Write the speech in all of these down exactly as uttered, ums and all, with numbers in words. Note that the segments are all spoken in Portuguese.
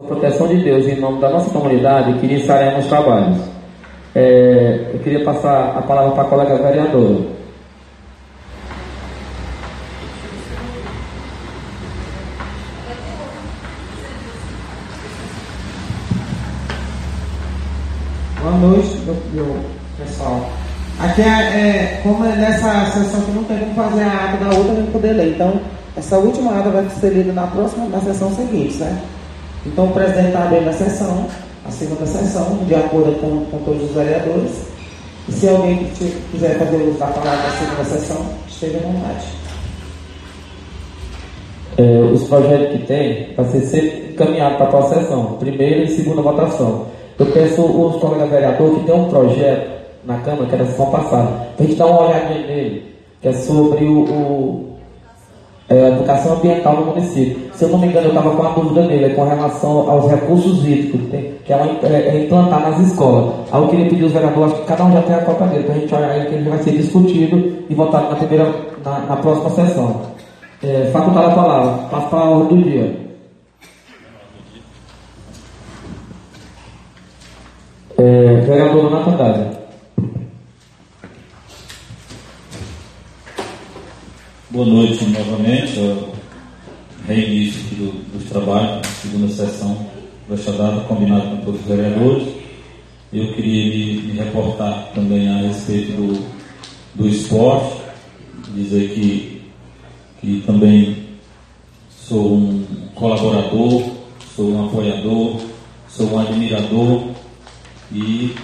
Proteção de Deus, em nome da nossa comunidade, que iniciaremos os trabalhos. É, eu queria passar a palavra para a colega vereadora. Boa noite, meu, meu pessoal. Aqui é, é como é nessa sessão que não tem como fazer a ata da outra, a gente poder ler. Então, essa última ata vai ser lida na próxima, na sessão seguinte, certo? Então, o presidente está abrindo a sessão, a segunda sessão, de acordo com, com todos os vereadores. E se alguém que quiser fazer uso da palavra na segunda sessão, esteja à vontade. É, os projetos que tem vai ser sempre encaminhado para a próxima sessão, primeira e segunda votação. Eu peço os colegas vereadores que tem um projeto na Câmara, que era a sessão passada, para a gente dar uma olhadinha nele, que é sobre o, o é, a educação ambiental no município. Se eu não me engano, eu estava com uma dúvida nele, é com relação aos recursos hídricos, que, tem, que é, uma, é, é implantar nas escolas. Aí eu queria pedir aos vereadores, acho que cada um já tem a cópia dele, para a gente olhar aí, que ele vai ser discutido e votado na, primeira, na, na próxima sessão. É, facultar a palavra, passo para a ordem do dia. É, vereador Nathan Dávila. Boa noite novamente, ao reinício do, dos trabalhos, segunda sessão desta data, combinado com todos os vereadores. Eu queria me, me reportar também a respeito do, do esporte, dizer que, que também sou um colaborador, sou um apoiador, sou um admirador e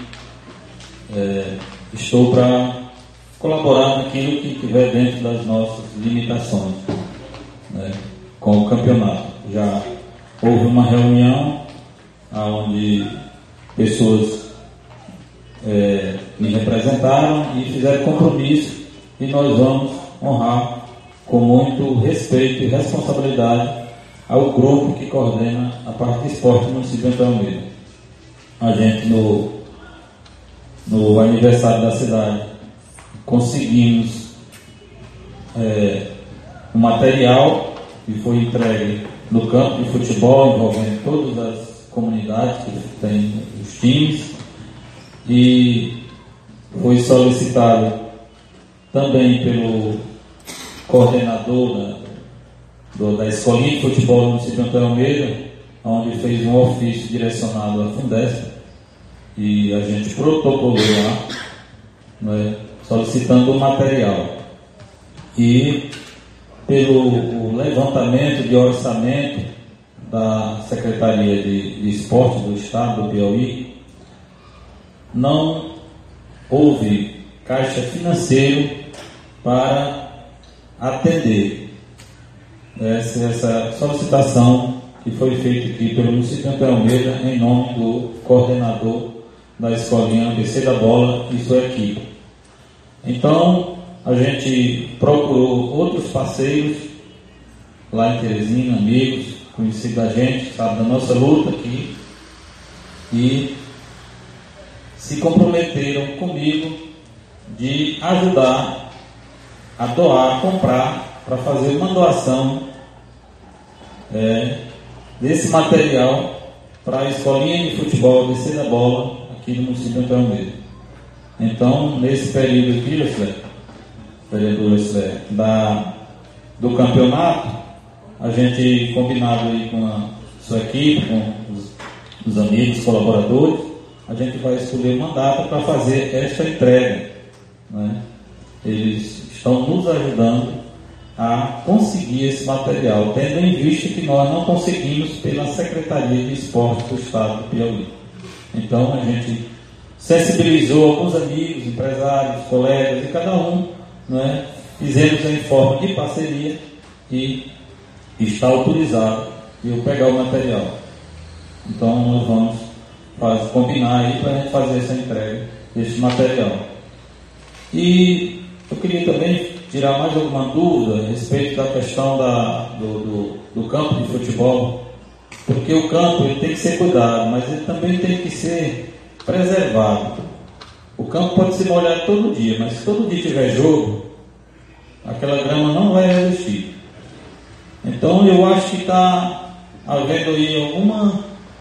é, estou para colaborar naquilo que estiver dentro das nossas limitações, né, com o campeonato. Já houve uma reunião onde pessoas é, me representaram e fizeram compromisso, e nós vamos honrar com muito respeito e responsabilidade ao grupo que coordena a parte de esporte do município de Almeida. A gente no, no aniversário da cidade conseguimos é, um material que foi entregue no campo de futebol, envolvendo todas as comunidades que tem os times, e foi solicitado também pelo coordenador da, do, da escolinha de futebol do município de Antônio Almeida, onde fez um ofício direcionado à Fundesp, e a gente protocolou lá, né, solicitando o material. E pelo levantamento de orçamento da Secretaria de, de Esporte do Estado do Piauí, não houve caixa financeiro para atender essa, essa solicitação que foi feita aqui pelo município de Almeida em nome do coordenador da escolinha A B C da Bola e sua equipe. Então, a gente procurou outros parceiros lá em Teresina, amigos, conhecidos da gente, sabe da nossa luta aqui, e se comprometeram comigo de ajudar a doar, a comprar, para fazer uma doação é, desse material para a escolinha de futebol A B C da Bola aqui no município de Almeida. Então, nesse período aqui, José, vereador José, da, do campeonato, a gente combinado aí com a sua equipe, com os, os amigos, colaboradores, a gente vai escolher uma data para fazer esta entrega, né? Eles estão nos ajudando a conseguir esse material, tendo em vista que nós não conseguimos pela Secretaria de Esporte do Estado do Piauí. Então, a gente sensibilizou alguns amigos, empresários, colegas, e cada um, né, fizemos em forma de parceria, e está autorizado eu pegar o material. Então, nós vamos fazer, combinar aí para a gente fazer essa entrega desse material. E eu queria também tirar mais alguma dúvida a respeito da questão da, do, do, do campo de futebol, porque o campo ele tem que ser cuidado, mas ele também tem que ser preservado. O campo pode se molhar todo dia, mas se todo dia tiver jogo, aquela grama não vai resistir. Então eu acho que está havendo aí alguma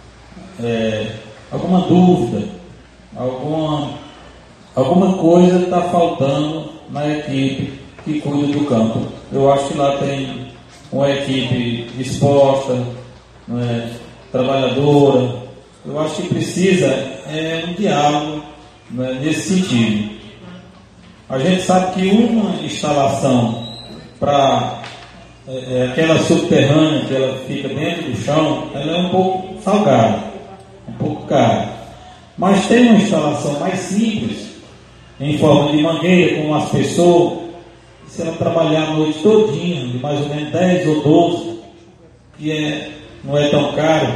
é, alguma dúvida, alguma, alguma coisa está faltando na equipe que cuida do campo. Eu acho que lá tem uma equipe disposta, né, trabalhadora. Eu acho que precisa é, um diálogo, né, nesse sentido. A gente sabe que uma instalação para é, aquela subterrânea que ela fica dentro do chão, ela é um pouco salgada, um pouco cara. Mas tem uma instalação mais simples, em forma de mangueira, com as pessoas, se ela trabalhar a noite todinha, de mais ou menos dez ou doze, que é, não é tão caro,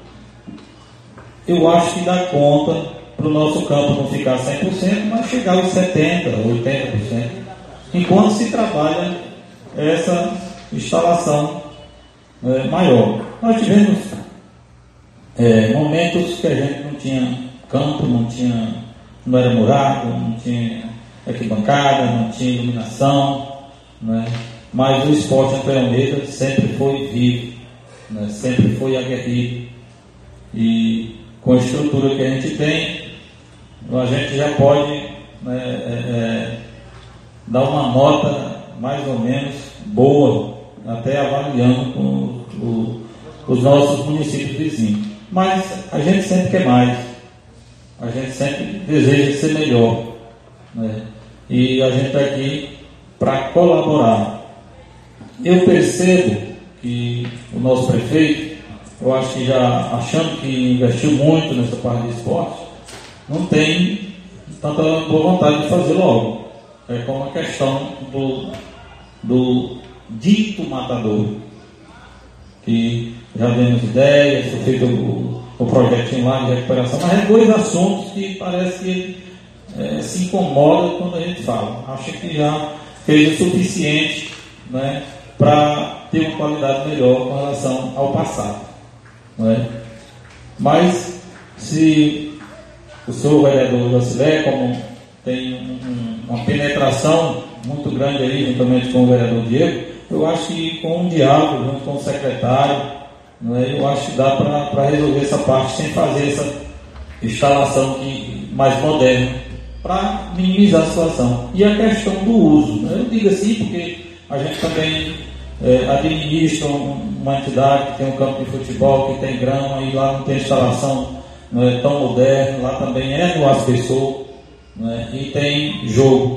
eu acho que dá conta para o nosso campo não ficar cem por cento, mas chegar aos setenta por cento, oitenta por cento, enquanto se trabalha essa instalação é, maior. Nós tivemos é, momentos que a gente não tinha campo, não tinha, não era murado, não tinha arquibancada, não tinha iluminação, né? Mas o esporte Antônio Almeida sempre foi vivo, né? Sempre foi aguerrido, e com a estrutura que a gente tem, a gente já pode, né, é, é, dar uma nota mais ou menos boa, até avaliando com o, os nossos municípios vizinhos. Mas a gente sempre quer mais, a gente sempre deseja ser melhor, né? E a gente está aqui para colaborar. Eu percebo que o nosso prefeito, eu acho que já achando que investiu muito nessa parte de esporte, não tem tanta boa vontade de fazer logo. É como a questão do, do dito matador, que já vemos ideias, foi feito o, o projetinho lá de recuperação, mas é dois assuntos que parece que é, se incomoda quando a gente fala. Acho que já fez o suficiente, né, para ter uma qualidade melhor com relação ao passado, não é? Mas se o senhor vereador Jocilé, como tem um, uma penetração muito grande aí, juntamente com o vereador Diego, eu acho que com um diálogo junto com o secretário, não é, eu acho que dá para resolver essa parte sem fazer essa instalação que, mais moderna, para minimizar a situação. E a questão do uso, né? Eu digo assim porque a gente também é, administra uma entidade que tem um campo de futebol, que tem grama, e lá não tem instalação, não é tão moderna, lá também é no aspersor, né? E tem jogo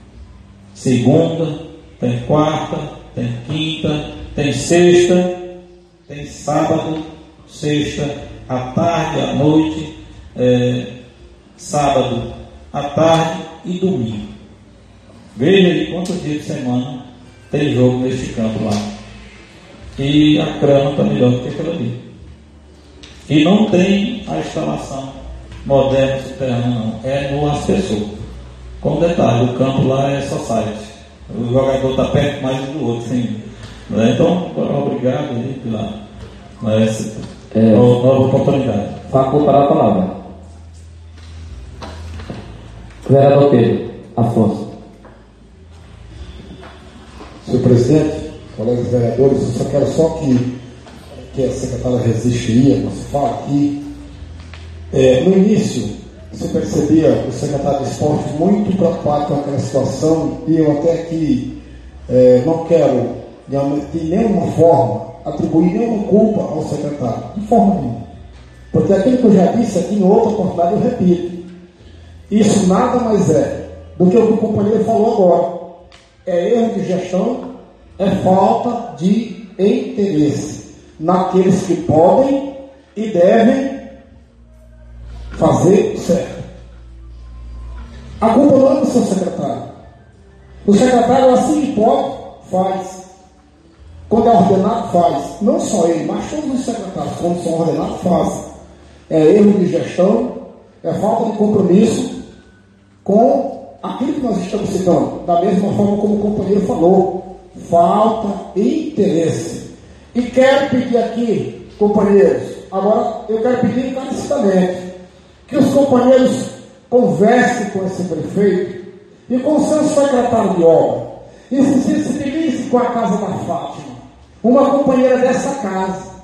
segunda, tem quarta, tem quinta, tem sexta, tem sábado, sexta, à tarde, à noite, é, sábado, à tarde e domingo. Veja aí quantos dias de semana tem jogo neste campo lá. E a grama está melhor do que aquela ali. E não tem a instalação moderna subterrânea, não. É no aspersor. Com detalhe, o campo lá é só site. O jogador está perto mais um do outro, sim. Então, obrigado aí pela essa é, nova oportunidade. Facultar a palavra. Vereador Pedro Afonso. Senhor presidente, colegas vereadores, eu só quero só que, que a secretária resistiria, nos fala aqui. É, no início, você percebia o secretário de esporte muito preocupado com aquela situação, e eu até aqui é, não quero de nenhuma forma atribuir nenhuma culpa ao secretário, de forma nenhuma. Porque aquilo que eu já disse aqui em outra oportunidade eu repito. Isso nada mais é do que o que o companheiro falou agora. É erro de gestão, é falta de interesse naqueles que podem e devem fazer o certo. A culpa não é do seu secretário. O secretário, assim que pode, faz. Quando é ordenado, faz. Não só ele, mas todos os secretários, quando são ordenados, fazem. É erro de gestão, é falta de compromisso com aquilo que nós estamos citando. Da mesma forma como o companheiro falou, falta interesse. E quero pedir aqui, companheiros, agora eu quero pedir encarecidamente que os companheiros conversem com esse prefeito e com o seu secretário de obra e se sensibilizem com a Casa da Fátima, uma companheira dessa casa,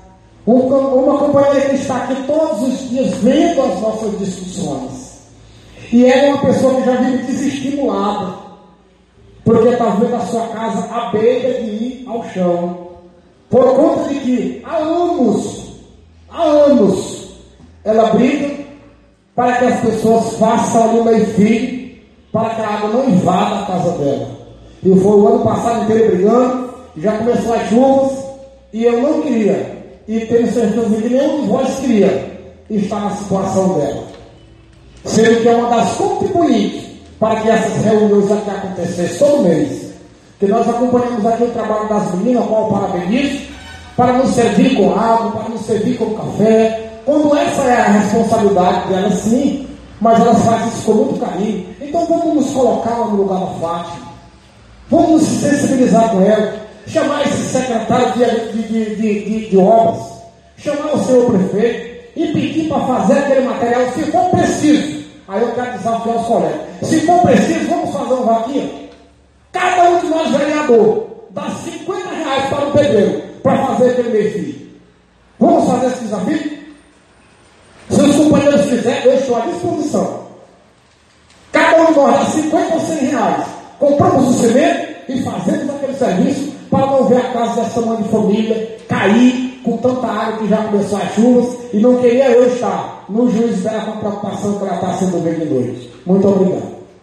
uma companheira que está aqui todos os dias vendo as nossas discussões. E ela é uma pessoa que já vive desestimulada, porque está vendo a sua casa à beira de ir ao chão, por conta de que há anos, há anos, ela briga para que as pessoas façam ali meio fio, para que a água não invada a casa dela. E foi o ano passado inteiro brigando, já começou as chuvas, e eu não queria, e tenho certeza que nenhum de vós queria estar na situação dela. Sendo que é uma das contribuintes para que essas reuniões aqui acontecessem todo mês. Que nós acompanhamos aqui o trabalho das meninas, qual o parabenizo, para nos servir com água, para nos servir com café. Quando essa é a responsabilidade dela, sim, mas elas fazem isso com muito carinho. Então vamos nos colocar no lugar da Fátima. Vamos nos sensibilizar com ela. Chamar esse secretário de, de, de, de, de obras. Chamar o senhor prefeito. E pedir para fazer aquele material, se for preciso. Aí eu quero desafiar os colegas. Se for preciso, vamos fazer um vaquinha. Cada um de nós, vereador, dá cinquenta reais para o pedreiro, para fazer aquele meio-fio. Vamos fazer esse desafio? Se os companheiros fizerem, eu estou à disposição. Cada um de nós dá cinquenta ou cem reais. Compramos o cimento e fazemos aquele serviço para não ver a casa dessa mãe de família cair com tanta água que já começou as chuvas, e não queria eu estar no juízo dela com a preocupação que ela está sendo bem de noite. Muito obrigado.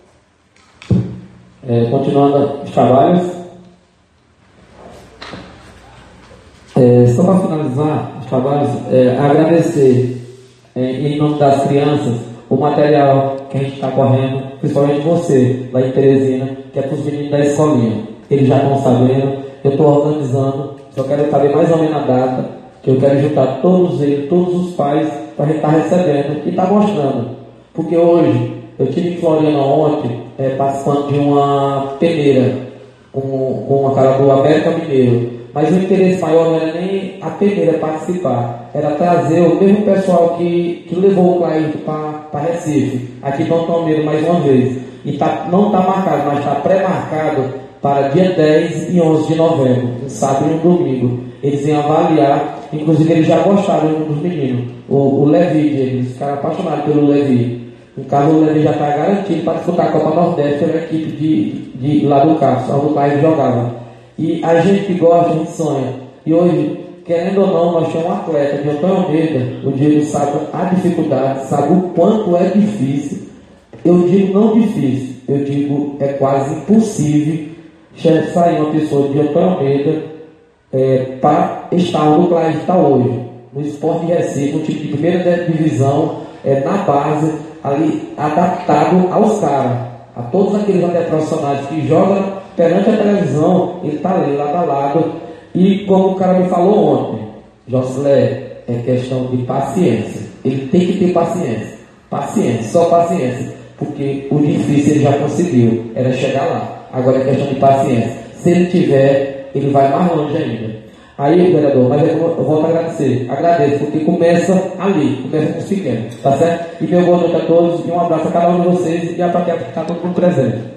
É, continuando os trabalhos, é, só para finalizar os trabalhos, é, agradecer é, em nome das crianças o material que a gente está correndo, principalmente você, lá em Teresina, que é para os meninos da escolinha. Eles já estão sabendo, eu estou organizando. Só quero saber mais ou menos a data, que eu quero juntar todos eles, todos os pais, para a gente estar recebendo e estar mostrando. Porque hoje, eu tive em Floriana ontem, é, participando de uma peneira, com, com a cara do América Mineiro. Mas o interesse maior não era nem a peneira participar, era trazer o mesmo pessoal que, que levou o Claito para Recife, aqui em Palmeira mais uma vez. E tá, não está marcado, mas está pré-marcado para dia dez e onze de novembro, um sábado e um domingo. Eles iam avaliar, inclusive eles já gostaram dos meninos. O, o Levi, eles ficaram apaixonados pelo Levi. No caso, o Levi já está garantido para disputar a Copa Nordeste pela equipe de, de, de lá do Castro, onde o Caio jogava. E a gente que gosta, a gente sonha. E hoje, querendo ou não, nós temos um atleta de Antônio Almeida. O Diego sabe a dificuldade, sabe o quanto é difícil. Eu digo não difícil, eu digo é quase impossível sair uma pessoa de Antônio Almeida é, para estar onde o Clay está hoje, no Esporte de Recife, um time de primeira divisão, é, na base, ali adaptado aos caras, a todos aqueles até profissionais que jogam perante a televisão, ele está ali, lado a lado. E como o cara me falou ontem, Josilé, é questão de paciência. Ele tem que ter paciência, paciência, só paciência, porque o difícil ele já conseguiu, era chegar lá. Agora é questão de paciência. Se ele tiver, ele vai mais longe ainda. Aí, vereador, mas eu, eu volto a agradecer. Agradeço, porque começa ali, começa com os pequenos, tá certo? E meu boa noite a todos, e um abraço a cada um de vocês, e a plateia que está todo mundo presente.